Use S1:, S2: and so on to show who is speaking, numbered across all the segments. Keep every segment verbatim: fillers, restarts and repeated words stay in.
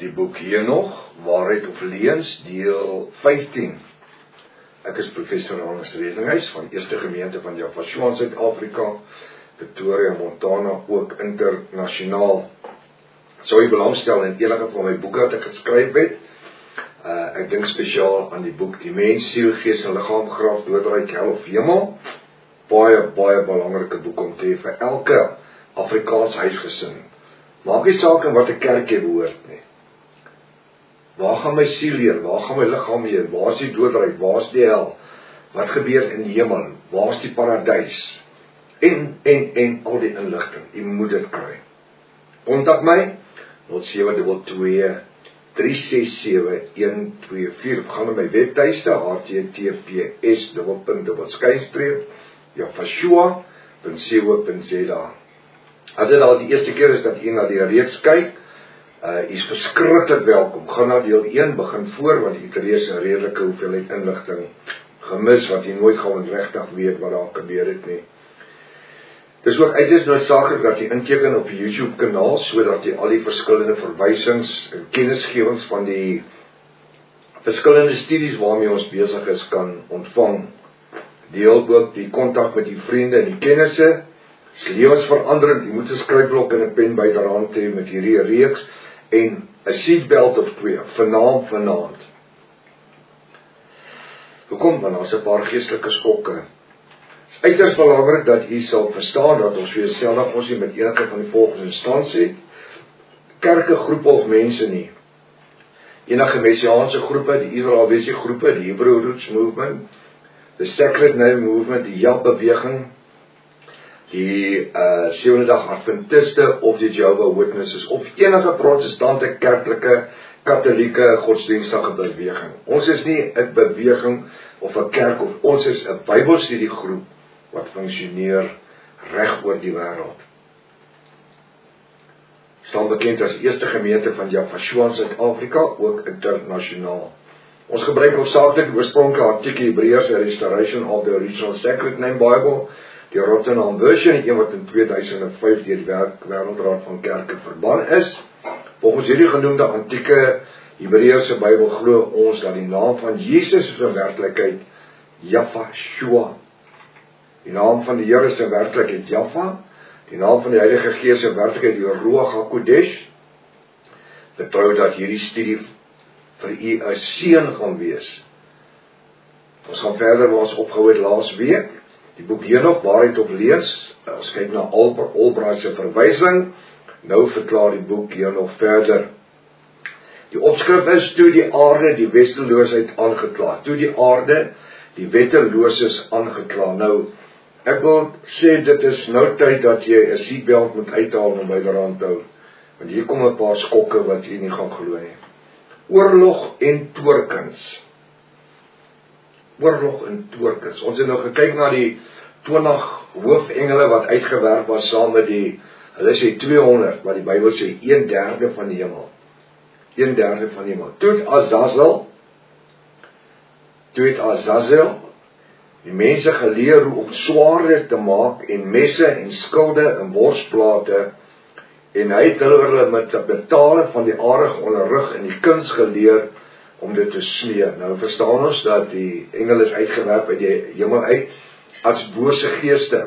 S1: die boek Henog, Waarheid of Leuns, deel vyftien. Ek is professor Hannes Redinghuis van Eerste Gemeente van Javashua in Suid-Afrika, Pretoria, Montana, ook internasionaal. Sou jy belangstel in enige van my boeke wat ek geskryf het? Uh, ek dink spesiaal aan die boek Die Mens, Siel, Gees en Liggaam, Graf, Doodryk, Hel of Hemel. Baie, baie belangrike boek om te hê vir elke Afrikaans huisgesin. Maak nie saak in wat 'n kerk jy behoort nie. Waar gaan my siel heen? Waar gaan my liggaam heen? Waar is die doodryk? Waar is die hel? Wat gebeur in die hemel? Waar is die paradys? En, en, en al die inligting. Jy moet dit kry. Kontak my, nul sewe twee twee, drie ses sewe, een twee vier. Gaan na my webtuiste, h t t p s dubbelpunt dubbel skynstreep, javashua punt co punt z a. As dit al die eerste keer is dat jy na die reeks kyk, Uh, jy is verskriklik welkom. Gaan na deel een, begin voor, want jy het reeds 'n redelike hoeveelheid inligting gemis, wat jy nooit gaan regtig weet wat daar gebeur het nie. Dis ook uiters noodsaaklik dat jy inteken op die YouTube kanaal, sodat jy al die verskillende verwysings en kennisgewings van die verskillende studies waarmee ons besig is kan ontvang. Deel ook die kontak met die vriende en die kennisse. Dis lewensveranderend. Jy moet 'n skryfblok en 'n pen byderhand hê met hierdie reeks. En 'n seatbelt of twee, vanaand, vanaand. Hoekom? Want daar's 'n paar geestelike skokke. Het is uiters belangrik dat jy sal verstaan dat ons vir jouself ons nie met enige van die volgende instansie het. Kerke, groepe of mense nie. Enige messiaanse groepe, die Israeliese groepe, die Hebrew Roots Movement, the Sacred Name Movement, die Jab-beweging, die uh, sewende dag Adventiste of die Jehovah's Witnesses of enige protestante, kerklike, katholieke, godsdienstige beweging. Ons is nie 'n beweging of 'n kerk, of ons is 'n Bybelstudiegroep wat funksioneer reg oor die wêreld. Staan bekend as Eerste Gemeente van Javashua in Suid-Afrika, ook internasionaal. Ons gebruik hoofsaaklik die oorspronklike artikel Hebreërs Restoration of the Original Sacred Name Bible, die Rotterdam version, een wat in twee duisend vyf deur die Wêreldraad van Kerke verbân is. Volgens hierdie genoemde antieke Hebreëse Bybel glo ons dat die naam van Jesus is in werklikheid Javashua. Die naam van die Here is in werklikheid Java. Die naam van die Heilige Gees is in werklikheid die Ruach HaKodesh. Betrou dat hierdie studie vir u 'n seën gaan wees. Ons gaan verder waar ons opgehou het laas week. Die boek Henog, Waarheid of Leuns. Ons kyk na Albright se verwysing. Nou verklaar die boek Henog verder. Die opskrif is toe die aarde die wetteloosheid aangekla. Toe die aarde die wettelooses aangekla. Nou, ek wil sê dit is nou tyd dat jy 'n seatbelt moet uithaal en byderhand hou. Want hier kom 'n paar skokke wat jy nie gaan glo nie. Oorlog en toorkuns. Oorlog en toorkuns. Ons het nou gekyk na die twintig hoofengele wat uitgewerp was saam met die, hulle sê tweehonderd, maar die Bybel sê een derde van die hemel. een derde van die hemel. Toe het Azazel, toe het Azazel, die mense geleer hoe om swaarde te maak en messe en skilde en borsplate, en hy het hulle met betale van die aardige onderrig en die kuns geleer om dit te smee. Nou verstaan ons dat die engel is uitgewerp uit die hemel uit as bose geeste.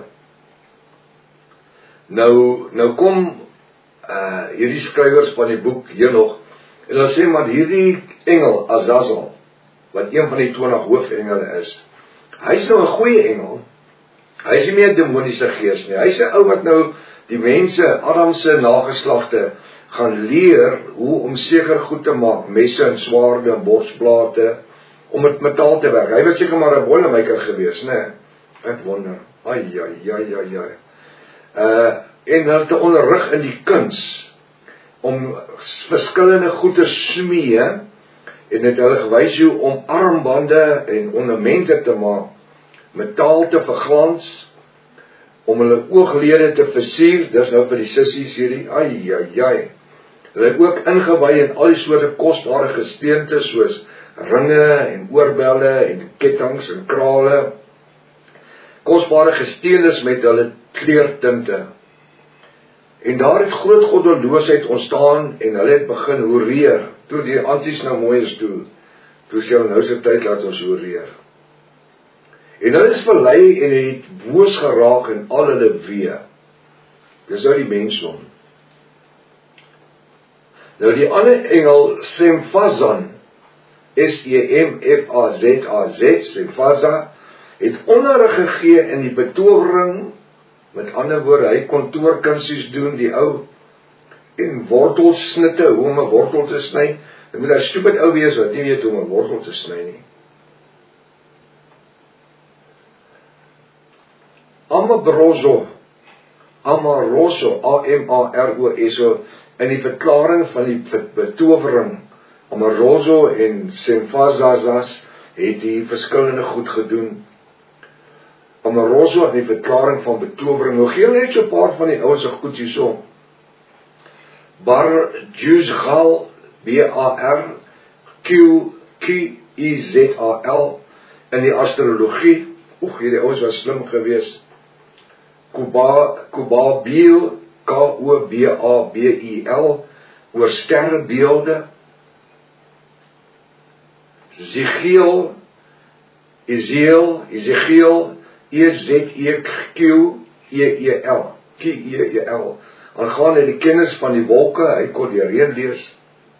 S1: Nou, nou kom uh, hierdie skrywers van die boek Henog, en hulle sê, maar hierdie engel, Azazel, wat een van die twintig hoofengele is, hy is nou 'n goeie engel, hy is nie meer 'n demoniese gees nie, hy is 'n ou wat nou die mense, Adam se nageslagte, gaan leer hoe om seker goed te maak, messe en swaarde en borsplate, om met metaal te werk. Hy was seker maar 'n boilermaker gewees, né? Ek wonder, ai, ai, ai, ai, ai. Uh, en hulle te onderrig in die kuns, om verskillende goede smee, en het hulle gewys hoe om armbande en ornamente te maak, metaal te verglans, om hulle ooglede te versier, dis nou vir die sissies hierdie, ai, ai, ai. Hulle het ook ingewy in al die soorte kosbare gesteente, soos ringe en oorbelle en kettinge en krale, kosbare gesteentes met hulle kleurtinte. En daar het groot goddeloosheid ontstaan en hulle het begin hoereer. Toe die anties nou mooi is toe, toe sê hulle nou is die tyd laat ons hoereer. En hulle is verlei en het boos geraak in al hulle wee. Dis nou die mensdom. Nou die ander engel, Semfazan, S E M F A Z A Z, Semfaza, het onderrig gegee in die betowering, met ander woorde, hy kon toorkunsies doen, die ou, en wortelsnitte, hoe om 'n wortel te sny. Dit moet 'n stupid ou wees wat nie weet hoe om 'n wortel te sny nie. Amabroso, Amaroso, A M A R O S O, in die verklaring van die betowering, Amaroso en Semfazazas het die verskillende goed gedoen. Amaroso in die verklaring van betowering, nou gee net so 'n paar van die ouens se goed hierso. Bar Juzgal, B A R Q Q I Z A L, in die astrologie, oeg, hierdie ouens was slim geweest. Kuba, Kubabil, K O B A B I L, oor sterrebeelde. Ezekiel, Ezekiel, Ezekiel, E Z E Q E E L, Q E E L, aangaande die kennis van die wolke, hy kon die reën lees.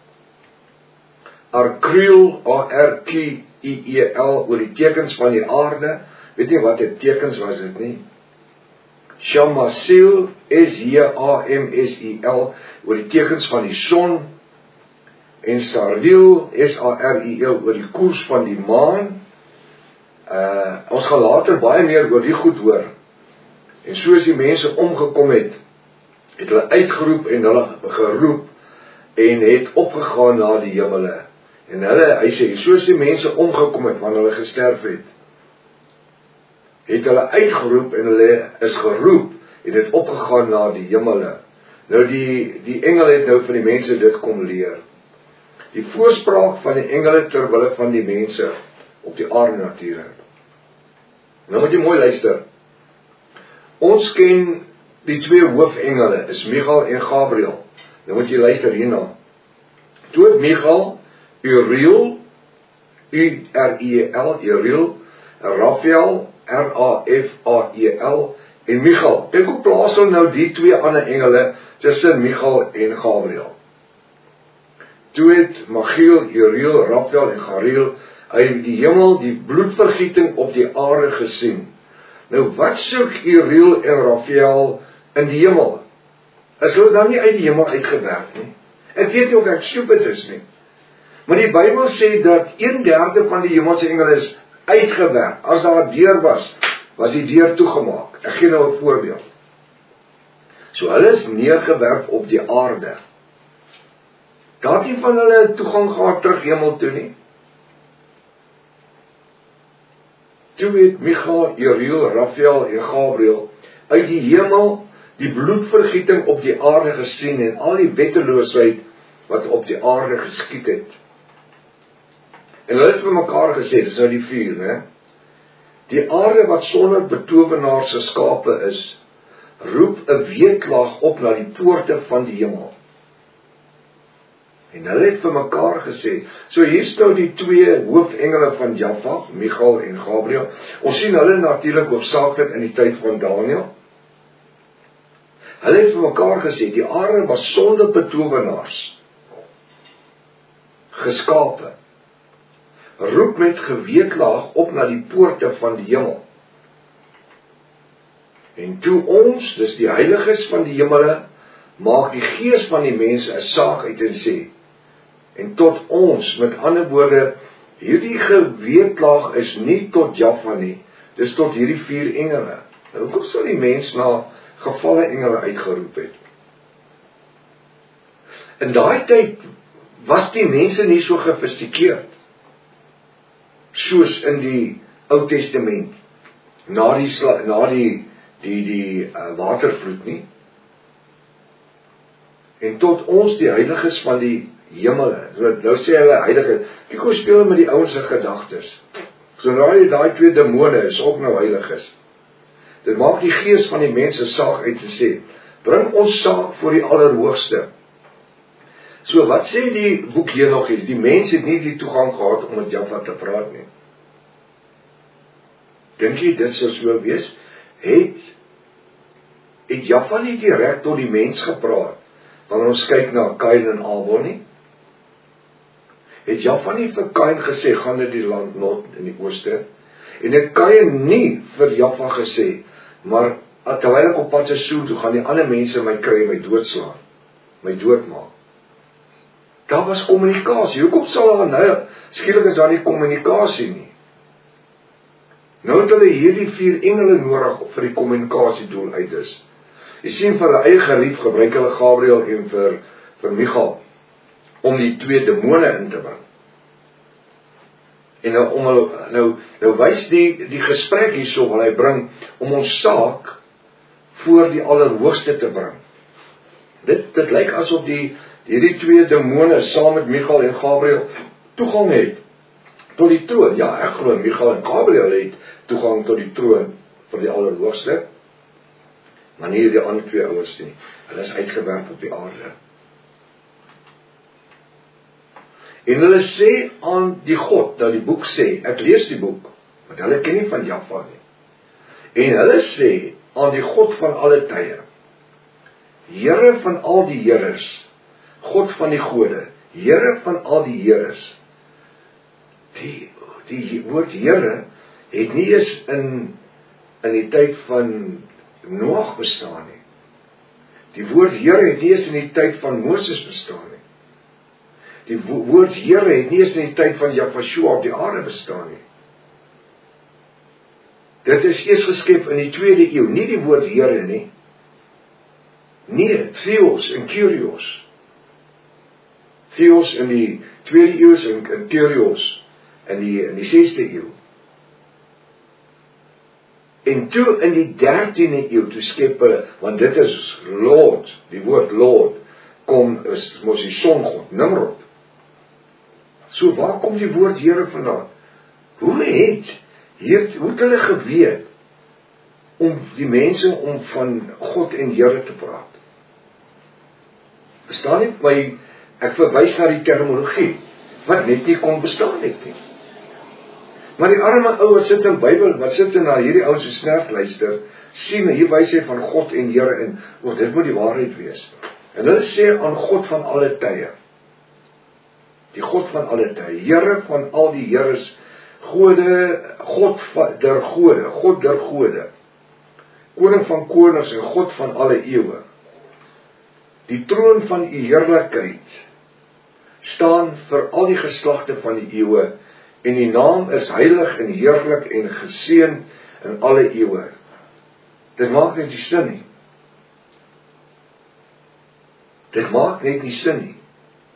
S1: Arkreel, A R K I E L, oor die tekens van die aarde, weet nie wat die tekens was dit nie. Shamasil, S J A M S I L, oor die tekens van die son. En Sardil, S A R I L, oor die koers van die maan. Uh, ons gaan later baie meer oor die goed hoor. En soos die mense omgekom het, het hulle uitgeroep en hulle geroep en het opgegaan na die hemele. En hulle, hy sê, soos die mense omgekom het, wanneer hulle gesterf het, het hulle uitgeroep en hulle is geroep en het opgegaan na die hemele. Nou die, die engel het nou van die mense dit kom leer. Die voorspraak van die engele terwille van die mense op die aarde natuurlik. Nou moet jy mooi luister. Ons ken die twee hoofengele, is Michael en Gabriel. Nou moet jy luister hierna. Toe het Michael, Uriel, U R I L, Uriel, Raphael, R A F A E L, en Michael. Kyk hoe plaas hulle nou die twee ander engele tussen Michael en Gabriel. Toe het Magiel, Uriel, Raphael en Gariel uit die hemel die bloedvergieting op die aarde gesien. Nou wat soek Uriel en Raphael in die hemel? Is hulle dan nie uit die hemel uitgewerk nie? Ek weet nie of ek stupid is nie. Maar die Bybel sê dat een derde van die hemelse engele is uitgewerk. As daar 'n deur was, was die deur toegemaak. Ek gee nou 'n voorbeeld. So hulle is neergewerp op die aarde. Daar het nie van hulle toegang gehad terug hemel toe nie. Toe het Michael, Uriel, Raphael en Gabriel uit die hemel die bloedvergieting op die aarde gesien en al die wetteloosheid wat op die aarde geskied het. En hulle het vir mekaar gesê, dis nou die vier, né? Die aarde wat sonder betowenaars geskape is, roep 'n weeklaag op na die poorte van die hemel. En hulle het vir mekaar gesê, so hier staan die twee hoofengele van Jaffa, Michael en Gabriel. Ons sien hulle natuurlik hoofsaaklik in die tyd van Daniël. Hulle het vir mekaar gesê, die aarde was sonder betowenaars geskape. Roep met geweeklaag op na die poorte van die hemel. En toe ons, dus die heiliges van die hemele, maak die gees van die mense 'n saak uit en sê, en tot ons, met ander woorde, hierdie geweeklaag is nie tot Jaffa nie, dis tot hierdie vier engele. Nou, hoekom sal die mens na gevalle engele uitgeroep het? In daai tyd was die mense nie so gefistikeerd, soos in die Ou Testament, na die, na die, die, die uh, watervloed nie. En tot ons die heiliges van die hemele, nou sê hulle heilige, kyk hoe speel met die ouens se gedagtes. So nou die daai twee demone is ook nou heiliges. Dit maak die gees van die mense saak uit te sê, Bring ons saak voor die Allerhoogste. So wat sê die boek hier nog is, die mens het nie die toegang gehad om met Jaffa te praat nie. Dink jy dit sou so wees? Het, het Jaffa nie direk tot die mens gepraat, wanneer ons kyk na Kain en Abel nie? Het Jaffa nie vir Kain gesê, gaan na die land Nod in die ooste? En het Kain nie vir Jaffa gesê, maar terwyl ek op pad is so, toe gaan die ander mense my kry, my doodslaan, my doodmaak. Daar was kommunikasie. Hoekom sal daar nou, skielik is daar nie kommunikasie nie? Nou het hulle hierdie vier engele nodig vir die kommunikasie doel uit is. Jy sien vir hulle eie gerief gebruik hulle Gabriel en vir, vir Michael om die twee demone in te bring. En nou, om hulle, nou, nou wys die, die gesprek hierso wat hy bring om ons saak voor die Allerhoogste te bring. Dit, dit lyk asof die hierdie twee demone saam met Michael en Gabriel toegang het tot die troon. Ja, ek glo Michael en Gabriel het toegang tot die troon vir die Allerhoogste, maar nie die ander twee ouers nie. Hulle is uitgewerp op die aarde. En hulle sê aan die God, dat die boek sê, ek lees die boek, want hulle ken nie van Jaffa nie. En hulle sê aan die God van alle tye, Here van al die Heres, God van die gode, Here van al die Heres. Die, die woord Here het nie eens in, in die tyd van Noag bestaan nie. Die woord Here het nie eens in die tyd van Moses bestaan nie. Die woord Here het nie eens in die tyd van Jahshua op die aarde bestaan nie. Dit is eers geskep in die tweede eeu, nie die woord Here nie. Nee, Theos en Kyrios. Theos in die tweede eeu en, en Kyrios in die, in die sesde eeu. En toe in die dertiende eeu, toe skep hulle, want dit is Lord, die woord Lord, kom, is mos die songod, Nimrod. So waar kom die woord Here vandaan? Hoe het, hier, hoe het hulle geweet, om die mense om van God en Here te praat? Bestaan nie, my, ek verwys na die terminologie, wat net nie kon bestaan het nie. Maar die arme ou wat sit in Bybel, wat sit in na hierdie ou so snerp luister, sien hier wys hy van God en Here en, oh, dit moet die waarheid wees. En hulle sê aan God van alle tye, die God van alle tye, Here van al die Heres, gode, God der gode, God der gode, koning van konings en God van alle eeue. Die troon van u heerlikheid staan vir al die geslagte van die eeue, en die naam is heilig en heerlik en geseën in alle eeue. Dit maak net nie sin nie. Dit maak net nie sin nie.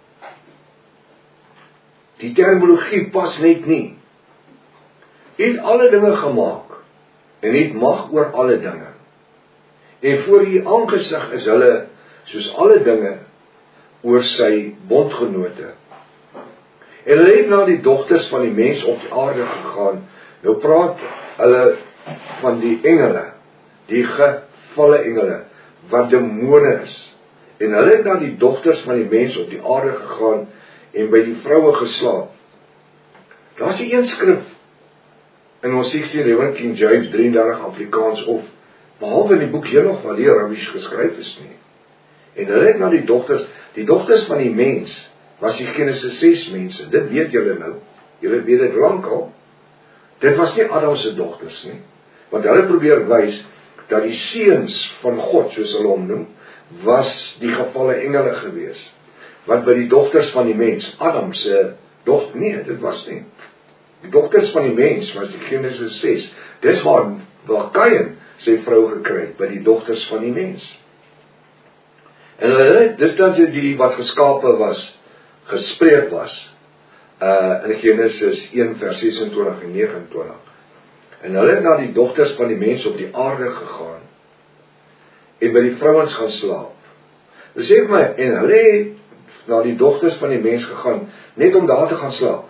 S1: Die terminologie pas net nie. Hy het alle dinge gemaak, en hy het mag oor alle dinge. En voor die aangesig is hulle, soos alle dinge, oor sy bondgenote. En hulle het na die dogters van die mens op die aarde gegaan. Nou praat hulle van die engele, die gevalle engele, wat demone is. En hulle het na die dogters van die mens op die aarde gegaan, en by die vroue geslaap. Daar is die een skrif, in ons sixteen eleven King James drieëndertig Afrikaans, of, behalwe in die boek hier nog, waar die Arabies geskryf is nie. En hulle het na die dogters, die dogters van die mens, was die Genesis ses mense, dit weet julle nou, julle weet dit lang al, dit was nie Adamse dogters nie, want hulle probeer wys, dat die seuns van God, soos hulle hom noem, was die gevalle engele gewees, wat by die dogters van die mens, Adamse dochter, nee, dit was nie, die dogters van die mens, was die Genesis ses, dis waar, waar Kain sy vrou gekry, by die dogters van die mens, en hulle, dis dat die wat geskape was, gespreek was, uh, in Genesis one vers sesentwintig en negenentwintig. En hulle het na die dogters van die mens op die aarde gegaan, en by die vrouens gaan slaap. Dus sê ek my, en hulle het na die dogters van die mens gegaan, net om daar te gaan slaap.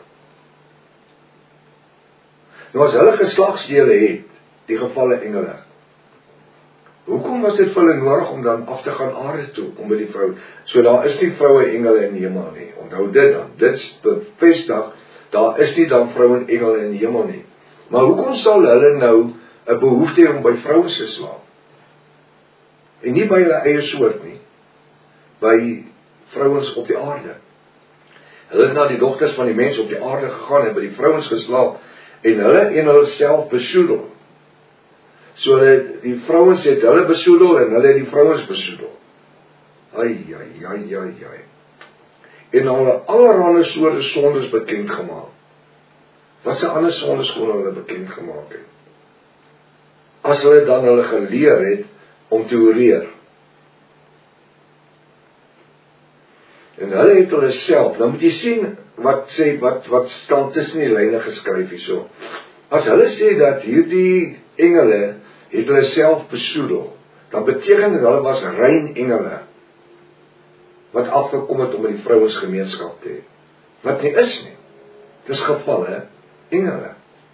S1: Nou as hulle geslagsdele het, die gevalle engele, Hoekom was dit vir hulle nodig om dan af te gaan aarde toe, om by die vrou? So daar is nie vroue engele in die hemel nie. Onthou dit dan. Dit bevestig, daar is nie dan vroue en engele in die hemel nie. Maar hoekom sal hulle nou 'n behoefte hê om by vrouens te slaap? En nie by hulle eie soort nie. By vrouens op die aarde. Hulle het na die dogters van die mens op die aarde gegaan en by die vrouens geslaap en hulle en hulle self besoedel. So dat die vrouens het hulle besoedel en hulle het die vrouens besoedel. Ai, ai, ai, ai, ai. En hulle allerhande soorte sondes bekend gemaak. Wat se ander sondes kon hulle bekend gemaak het? As hulle dan hulle geleer het om te oreer. En hulle het hulle self, nou moet jy sien wat sê, wat, wat staan tussen die lyne geskryf hierso. As hulle sê dat hierdie engele het hulle self besoedel, dan beteken dit hulle was rein engele, wat afgekom het om in die vrouensgemeenskap te hê. Wat nie is nie. Dit is gevalle engele.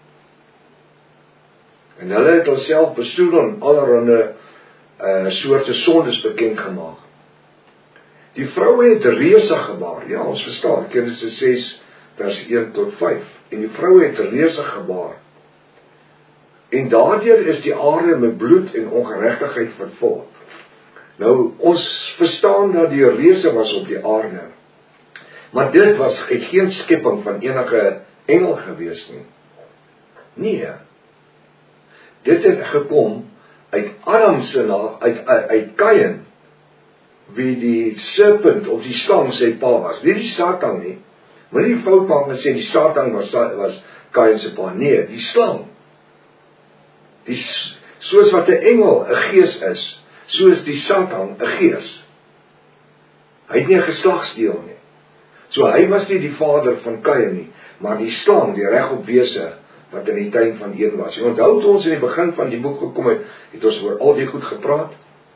S1: En hulle het hulle self besoedel en allerhande uh, soorte sondes bekend gemaak. Die vroue het reuse gebaar. Ja, ons verstaan, Genesis ses vers een tot vyf. En die vroue het reuse gebaar. En daardeur is die aarde met bloed en ongeregtigheid vervul. Nou, ons verstaan dat die reuse was op die aarde. Maar dit was geen skepping van enige engel gewees nie. Nee. Dit het gekom uit Adam se naam, uit, uit, uit Kain, wie die serpent of die slang sy pa was. Nie die Satan nie. Maar nie die fout maak en sê die Satan was, was Kain se pa. Nee, die slang. Die, soos wat 'n engel 'n gees is, soos die Satan 'n gees. Hy het nie 'n geslagsdeel nie. So hy was nie die vader van Kain nie, maar die slang, die regop wese wat in die tuin van Eden was. Jy onthou toe ons in die begin van die boek gekom het, het ons oor al die goed gepraat.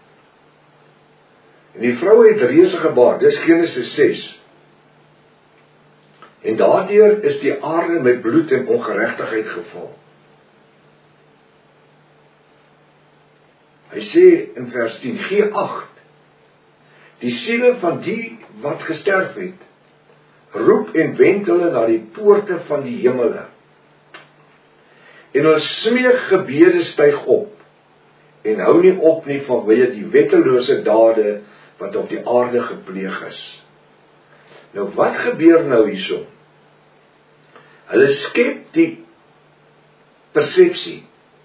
S1: En die vroue het reuse gebaar, dis Genesis ses. En daardeur is die aarde met bloed en ongeregtigheid gevul. Hy sê in vers tien, gee agt, die siele van die wat gesterf het, roep en wend hulle na die poorte van die hemele. En hulle smeekgebede styg op, en hou nie op nie vanweë die wettelose dade wat op die aarde gepleeg is. Nou wat gebeur nou hierso? Hulle skep die persepsie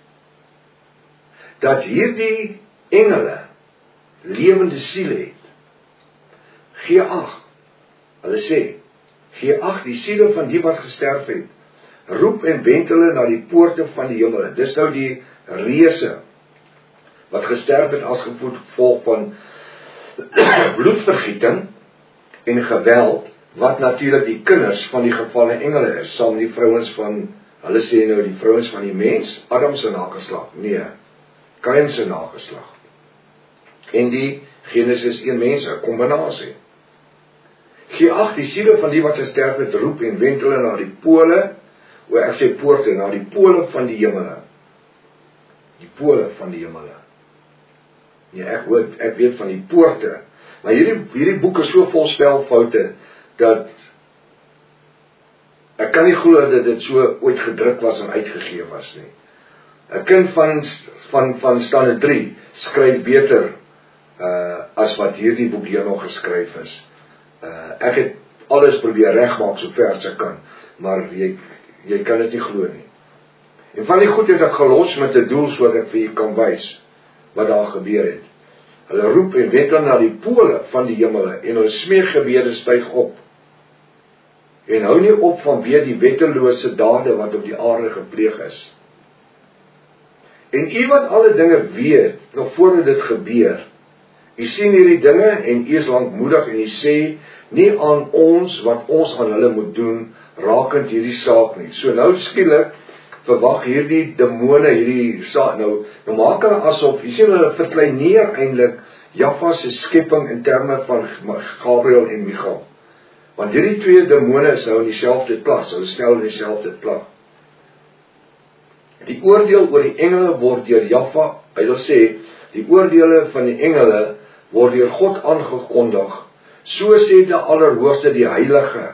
S1: dat hierdie engele lewende siele het. Gee ag. Hulle sê, gee ag die siele van die wat gesterf het. Roep en wend hulle na die poorte van die hemel. Dis nou die reuse wat gesterf het as gevolg van bloedvergieting en geweld, wat natuurlik die kinders van die gevalle engele is, saam met die vrouens van, hulle sê nou die vrouens van die mens, Adam se nageslag, nee, Kain se nageslag. En die Genesis een mense, kombinasie. Gee ag die siele van die wat gesterf het, roep en wend hulle na die pole, o ek sê poorte, na die pole van die hemele. Die pole van die hemele. Ja, ek, hoor, ek weet van die poorte, maar hierdie, hierdie boek is so vol spelfoute, dat ek kan nie glo dat dit so ooit gedruk was en uitgegee was nie. 'n Kind van, van, van standaard drie skryf beter uh, as wat hierdie boek hier nog geskryf is. Uh, ek het alles probeer regmaak so ver as ek kan, maar jy, jy kan dit nie glo nie. En van die goed het ek gelos met 'n doel, sodat ek vir jy kan wys wat daar gebeur het. Hulle roep en wend na die pole van die hemele, en hulle smeekgebede styg op, en hou nie op vanweë die wettelose dade wat op die aarde gepleeg is. En u wat alle dinge weet, nog voordat dit gebeur, u sien hierdie dinge, en u is lankmoedig, en u sê, nie aan ons wat ons aan hulle moet doen, rakend hierdie saak nie. So nou skielik, verwag hierdie demone, hierdie saak, nou, nou maak hulle asof, jy sien hulle verkleineer eintlik Jaffa se skepping in terme van Gabriel en Michael. Want hierdie twee demone is nou in dieselfde klas, hulle stel in dieselfde klas. Die oordeel oor die engele word deur Jaffa, hy wil sê, die oordeele van die engele word deur God aangekondig, so sê die Allerhoogste die Heilige.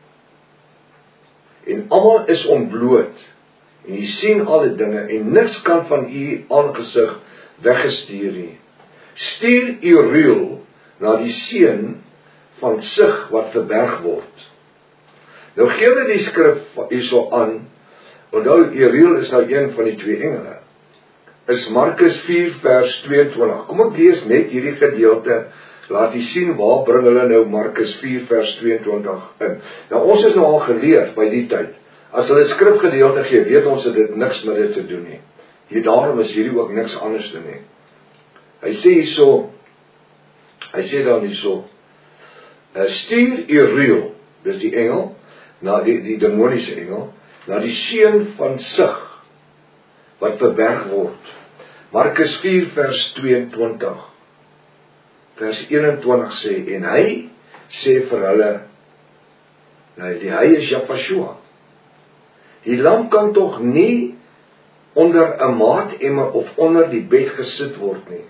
S1: En almal is ontbloot, en jy sien alle dinge, en niks kan van u aangesig weggestuur nie. Stuur Uriel na die seun van Sig wat verberg word. Nou gee hulle die skrif hierso aan, onthou Uriel is nou een van die twee engele, is Markus vier vers tweeëntwintig. Kom ek lees net hierdie gedeelte, laat jy sien waar bring hulle nou Markus vier vers tweeëntwintig in. Nou ons is nou al geleer by die tyd, as hulle skrifgedeelte gee, weet ons dat dit niks met dit te doen nie. Hier daarom is hierdie ook niks anders te nie. Hy sê hierso, hy sê dan hierso, uh, stuur Uriel, dis die engel, na die, die demoniese engel, na die seun van Sig, wat verberg word. Markus vier vers tweeëntwintig, vers eenentwintig sê, en hy sê vir hulle, nou die hy is Jafashua, die lam kan tog nie onder 'n maatemmer of onder die bed gesit word nie.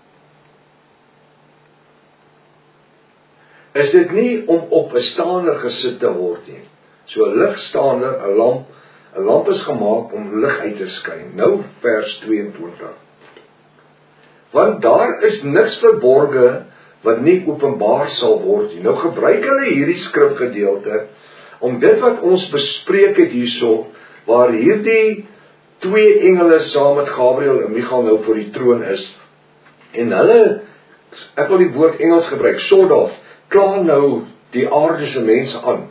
S1: Is dit nie om op 'n staander gesit te word nie. So 'n ligstaander, 'n lamp, 'n lamp is gemaak om lig uit te skyn. Nou vers tweeëntwintig. Want daar is niks verborge wat nie openbaar sal word nie. Nou gebruik hulle hierdie skrifgedeelte om dit wat ons bespreek het hierso, waar hierdie twee engele saam met Gabriel en Michael nou voor die troon is, en hulle, ek wil die woord Engels gebruik, sort of, kla nou die aardse mense aan.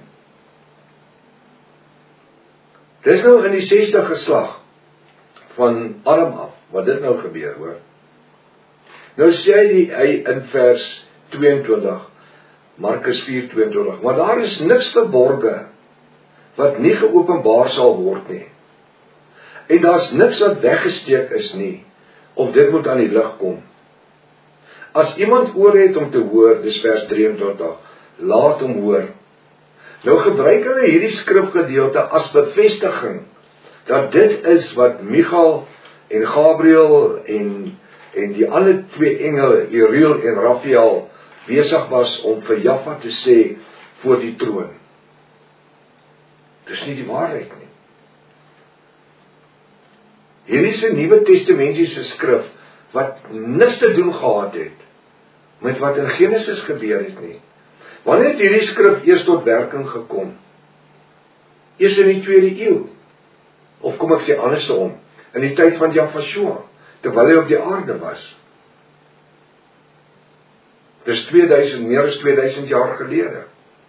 S1: Dis nou in die sesde geslag van Adam af, wat dit nou gebeur, hoor. Nou sê hy, die, hy in vers tweeëntwintig, Markus vier tweeëntwintig, maar daar is niks verborge wat nie geopenbaar sal word nie. En daar's niks wat weggesteek is nie, of dit moet aan die lig kom. As iemand oor het om te hoor, dis vers drieëntwintig, laat hom hoor. Nou gebruik hulle hierdie skrifgedeelte as bevestiging, dat dit is wat Michael en Gabriel en, en die ander twee engele, Uriel en Raphael, besig was om vir Jaffa te sê voor die troon. Dis nie die waarheid nie. Hierdie is 'n Nuwe Testamentiese skrif, wat niks te doen gehad het met wat in Genesis gebeur het nie. Wanneer het hierdie skrif eers tot werking gekom? Eers in die tweede eeu. Of kom ek sê andersom, in die tyd van Jafashua, terwyl hy op die aarde was. Dis tweeduisend, meer as tweeduisend jaar gelede.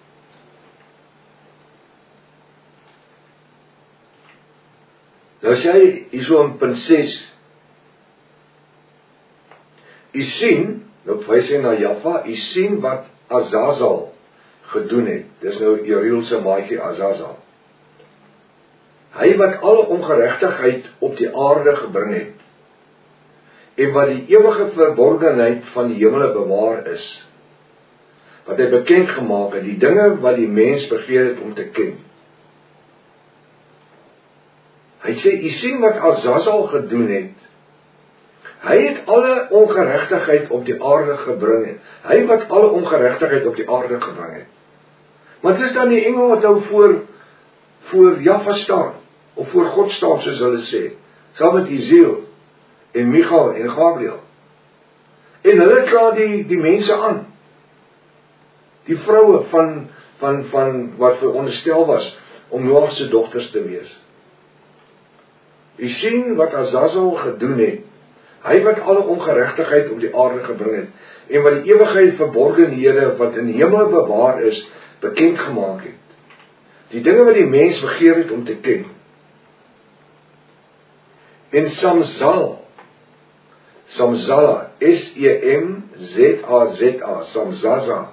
S1: Nou sê hy, hierso in punt ses, u sien, nou wys hy na Jaffa, u sien wat Azazel gedoen het. Dis nou Uriel se maatjie Azazel. Hy wat alle ongeregtigheid op die aarde gebring het, en wat die ewige verborgenheid van die hemele bewaar is, wat hy bekend gemaak het, die dinge wat die mens begeer het om te ken. Hy sê, u sien wat Azazel gedoen het. Hy het alle ongeregtigheid op die aarde gebring het. Hy wat alle ongeregtigheid op die aarde gebring het. Maar dit is dan die engel wat nou voor, voor Jaffa staan, of voor God staan, soos hulle sê, saam met Isiel, en Michael en Gabriel. En hulle kla die, die mense aan. Die vroue van, van, van wat veronderstel was, om Noag se dogters te wees. U sien wat Azazel gedoen het, hy wat alle ongeregtigheid op die aarde gebring het, en wat die ewigheid verborgenhede wat in die hemel bewaar is, bekend gemaak het. Die dinge wat die mens begeer het om te ken. En Samsal, Samsala, S E M Z A Z A, Samzaza,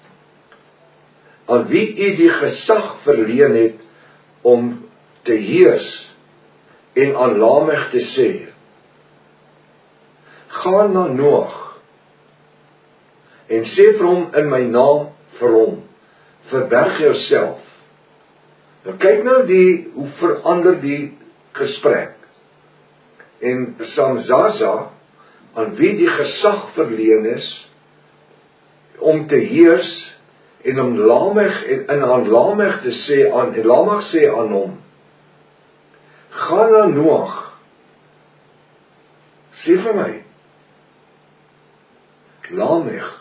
S1: aan wie u die gesag verleen het om te heers, en aan Lamech te sê, gaan na Noag, en sê vir hom in my naam vir hom, verberg jouself. Nou kyk nou die, hoe verander die gesprek. en Samsaza, aan wie die gesag verleen is, om te heers, en om Lamech, en, en aan Lamech te sê, aan, en Lamech sê aan hom, gaan na Noag, sê vir my, Lamech,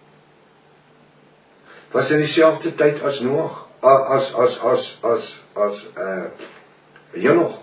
S1: was in dieselfde tyd as Noag, as, as, as, as, as, uh, Henoch,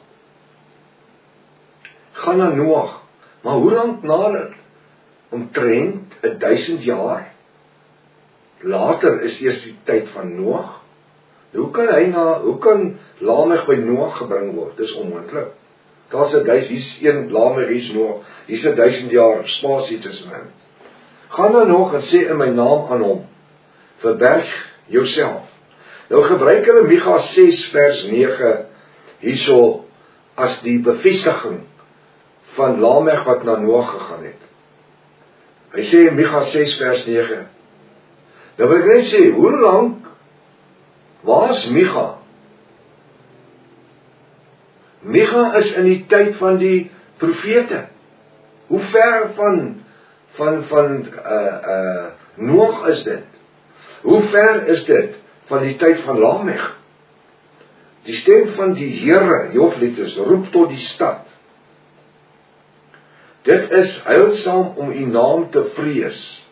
S1: gaan na Noag, maar hoe lang na dit? Omtrent een duisend jaar, later is eers die tyd van Noag. Hoe kan hy na, hoe kan Lamech by Noag gebring word? Dis onmoontlik. Daar's 'n duisend, hier's een Lamech, hier's Noag. Hier's 'n duisend jaar spasie tussen hen. Gaan dan nog en sê in my naam aan hom, verberg jouself. Nou gebruik hulle Micha ses vers nege hierso as die bevestiging van Lamech wat na Noag gegaan het. Hy sê in Micha ses vers nege, nou wil ek net sê, hoe lang, waar is Micha? Micha is in die tyd van die profete. Hoe ver van, van, van uh, uh, Noag is dit? Hoe ver is dit van die tyd van Lamech? Die stem van die Here, Jofletus, roep tot die stad. Dit is heilsaam om u naam te vrees.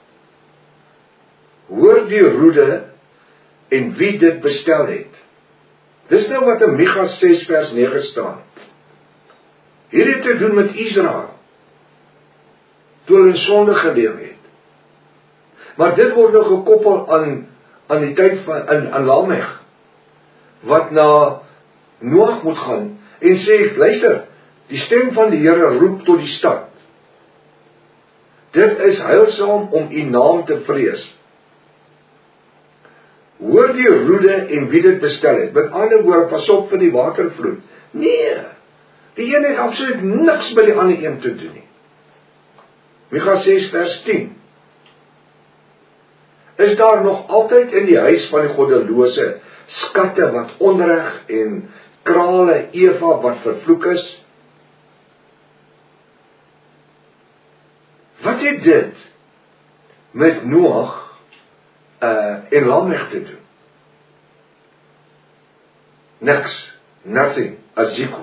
S1: Hoor die roede en wie dit bestel het. Dis nou wat in Micha ses vers nege staan. Hierdie het te doen met Israel, toe hulle in sonde geleef het. Maar dit word nou gekoppel aan, aan die tyd van, aan, aan Lamech, wat na Noag moet gaan, en sê, luister, die stem van die Here roep tot die stad. Dit is heilsaam om u naam te vrees. Hoor die roede en wie dit bestel het. Met ander woorde, pas op vir die watervloed. Nee, die een het absoluut niks by die ander een te doen nie. Micha ses vers tien. Is daar nog altyd in die huis van die goddelose skatte wat onreg en krale Eva wat vervloek is? Wat het dit met Noag uh, en Lamech te doen? Niks, nothing, aziko.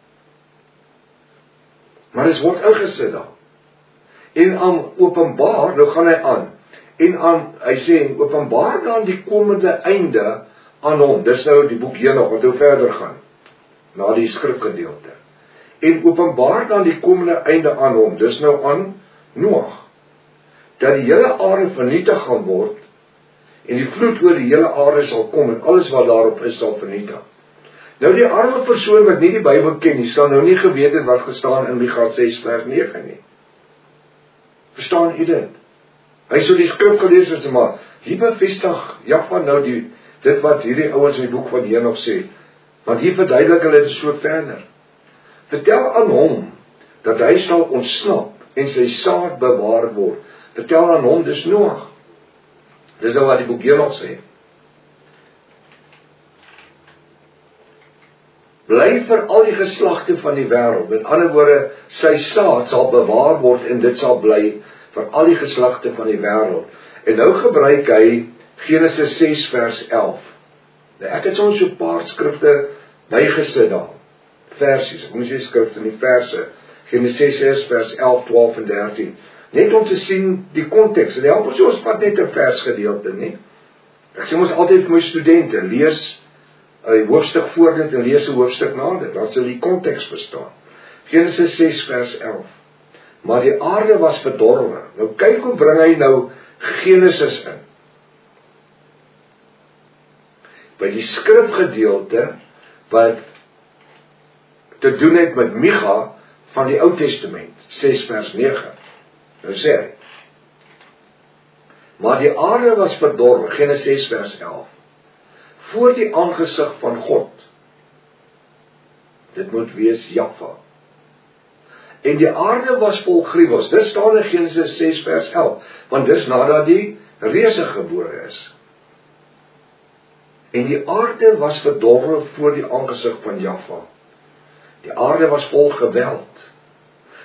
S1: Maar dit word ingesit daar. En aan Openbaar, nou gaan hy aan, en aan, hy sê, en Openbaar dan die komende einde aan hom, dis nou die boek Henoch, wat nou verder gaan, na die skrifgedeelte. En Openbaar dan die komende einde aan hom, dis nou aan Noag, dat die hele aarde vernietig gaan word, en die vloed oor die hele aarde sal kom, en alles wat daarop is sal vernietig. Nou die arme persoon wat nie die Bybel ken nie, sal nou nie geweet het wat gestaan in Micha ses vers nege nie. Verstaan u dit? Hy so die skrif gelees het, maar hier bevestig Jahwe nou die, dit wat hierdie ouens in die boek van Henoch sê, want hier verduidelik hulle dit so verder. Vertel aan hom, dat hy sal ontsnap, en sy saad bewaar word. Vertel aan hom, dis Noag. Dis nou wat die boek Henoch sê. Bly vir al die geslagte van die wêreld. Met ander woorde, sy saad sal bewaar word en dit sal bly vir al die geslagte van die wêreld. En nou gebruik hy Genesis ses vers elf. Nou ek het soms so 'n paar skrifte bygesit daar. Versies, ek moet sê skrifte nie verse. Genesis ses vers elf, twaalf en dertien. Net om te sien die konteks. En help ons ons vat net 'n vers gedeelte, nie? Ek sê ons altyd vir my studente, lees 'n hoofstuk voor dit en lees 'n hoofstuk na dit, dan sal die konteks verstaan. Genesis ses vers elf. Maar die aarde was verdorwe. Nou kyk hoe bring hy nou Genesis in. By die skrifgedeelte wat te doen het met Micha van die Ou Testament, ses vers nege. Nou sê hy, maar die aarde was verdorwe, Genesis ses vers elf, voor die aangesig van God. Dit moet wees Jahwe. En die aarde was vol gruwels. Dit staan in Genesis ses vers elf, want dis nadat die reuse gebore is. En die aarde was verdorwe voor die aangesig van Jahwe. Die aarde was vol geweld.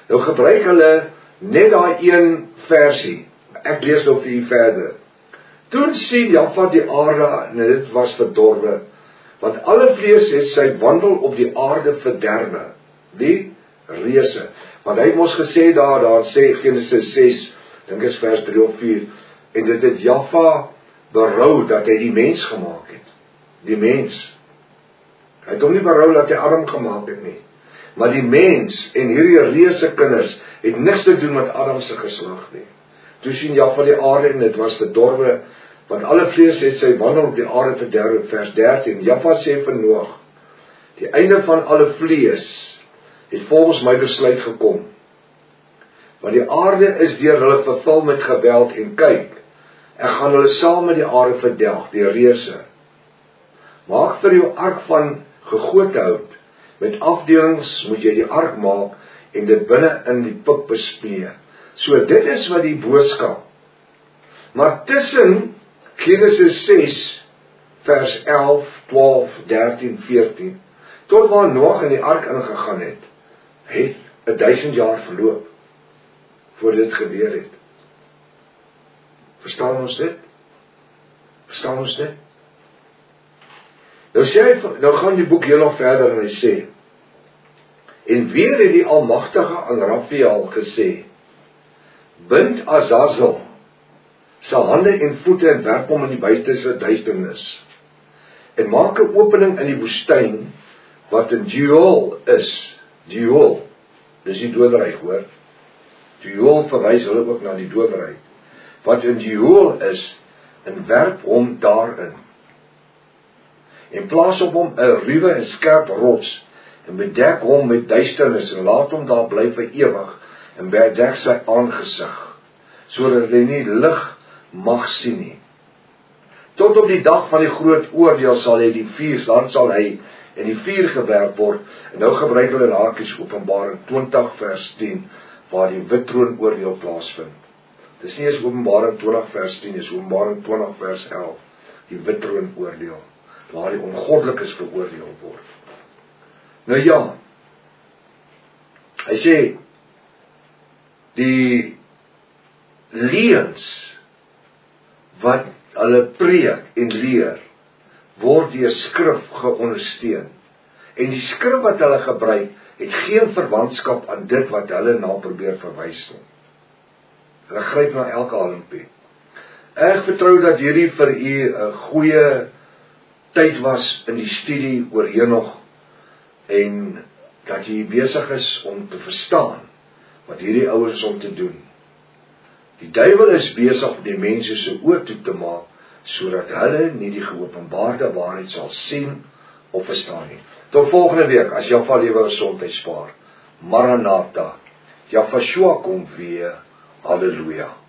S1: Nou gebruik hulle net daai een versie. Ek lees nog vir u verder. Toen sien Jaffa die aarde, en dit was verdorwe, want alle vlees het sy wandel op die aarde verderwe. Die reëse. Want hy het mos gesê daar, daar sê Genesis ses, dink is vers drie of vier, en dit het Jaffa berou dat hy die mens gemaak het. Die mens. Hy het hom nie berou dat hy Adam gemaak het nie. Maar die mens en hierdie reëse kinders het niks te doen met Adam se geslag nie. Toe sien Jaffa die aarde en dit was verdorwe, want alle vlees het sy wandel op die aarde verderwe. Vers dertien, Jaffa sê vir Noag, die einde van alle vlees het volgens my besluit gekom. Want die aarde is deur hulle vervul met geweld en kyk, ek gaan hulle saam met die aarde verdelg, die reëse. Maak vir jou ark van gegote hout, met afdelings moet jy die ark maak en dit binne in die pik bespee. So dit is wat die boodskap. Maar tussen Genesis ses vers elf, twaalf, dertien, veertien tot waar Noag in die ark ingegaan het, het een duisend jaar verloop voor dit gebeur het. Verstaan ons dit? Verstaan ons dit? Nou, sê hy, nou gaan die boek heel nog verder en hy sê, en weer het die Almagtige aan Raphael gesê, bind Azazel sy hande en voete en werp hom in die buitenste duisternis, en maak 'n opening in die woestyn, wat in Sheol is, Sheol, dis die doderyk hoor, Sheol verwys hulle ook na die doderyk, wat in Sheol is, en werp hom daarin, en plaas op hom 'n ruwe en skerp rots, en bedek hom met duisternis, en laat hom daar bly vir ewig, en bedek sy aangesig, sodat hy nie lig mag sien nie. Tot op die dag van die groot oordeel sal hy die vuur, dan sal hy in die vuur gewerp word, en nou gebruik hulle hakies Openbaring twintig vers tien, waar die wittroon oordeel plaasvind. Dis nie eens Openbaring twintig vers tien, dis Openbaring twintig vers elf, die wittroon oordeel, waar die ongoddelikes veroordeel word. Nou ja, hy sê, die leuns wat hulle preek en leer, word deur skrif geondersteun. En die skrif wat hulle gebruik, het geen verwantskap aan dit wat hulle na probeer verwys nie. Hulle gryp na elke halmpie. Ek vertrou dat hierdie vir u 'n goeie tyd was in die studie oor Henog, en dat jy besig is om te verstaan wat hierdie ouers is om te doen. Die duiwel is besig om die mense se oë toe te maak, sodat hulle nie die geopenbaarde waarheid sal sien of verstaan nie. Tot volgende week, as Jaffa lewe gesondheid spaar. Maranatha, Jaffa kom weer. Halleluja.